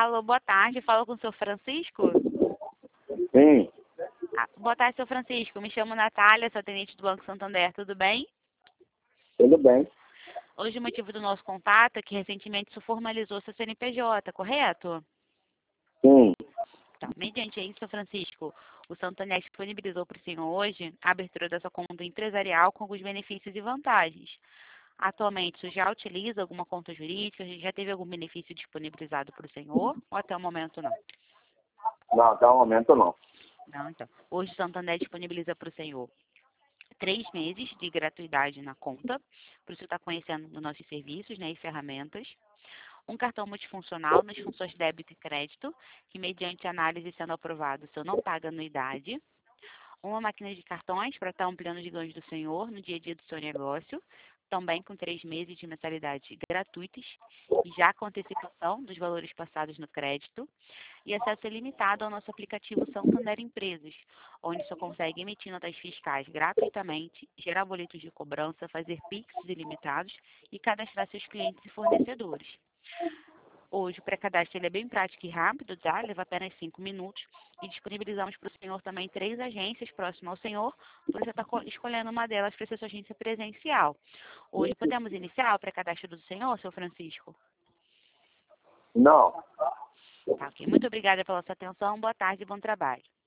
Alô, boa tarde. Falo com o senhor Francisco? Sim, Boa tarde, senhor Francisco. Me chamo Natália, sou atendente do Banco Santander. Tudo bem? tudo bem. Hoje o motivo do nosso contato é que recentemente se formalizou seu CNPJ, correto? Sim, Então, mediante isso, senhor Francisco, o Santander disponibilizou para o senhor hoje a abertura da sua conta empresarial com alguns benefícios e vantagens. Atualmente, o senhor já utiliza alguma conta jurídica? Já teve algum benefício disponibilizado para o senhor? Ou até o momento não? não, até o momento não. Não, então. Hoje o Santander disponibiliza para o senhor 3 meses de gratuidade na conta, para o senhor estar conhecendo os nossos serviços, né, e ferramentas. Um cartão multifuncional nas funções débito e crédito, que mediante análise sendo aprovado, o senhor não paga anuidade. Uma máquina de cartões para estar ampliando os ganhos do senhor no dia a dia do seu negócio, também com 3 meses de mensalidade gratuitas, e já com antecipação dos valores passados no crédito, e acesso ilimitado ao nosso aplicativo Santander Empresas, onde você consegue emitir notas fiscais gratuitamente, gerar boletos de cobrança, fazer PIX ilimitados e cadastrar seus clientes e fornecedores. Hoje o pré-cadastro ele é bem prático e rápido, tá? Leva apenas 5 minutos e disponibilizamos para o senhor também 3 agências próximas ao senhor, para você estar escolhendo uma delas para ser sua agência presencial. Hoje podemos iniciar o pré-cadastro do senhor, seu Francisco? Não. Tá, ok. Muito obrigada pela sua atenção, boa tarde e bom trabalho.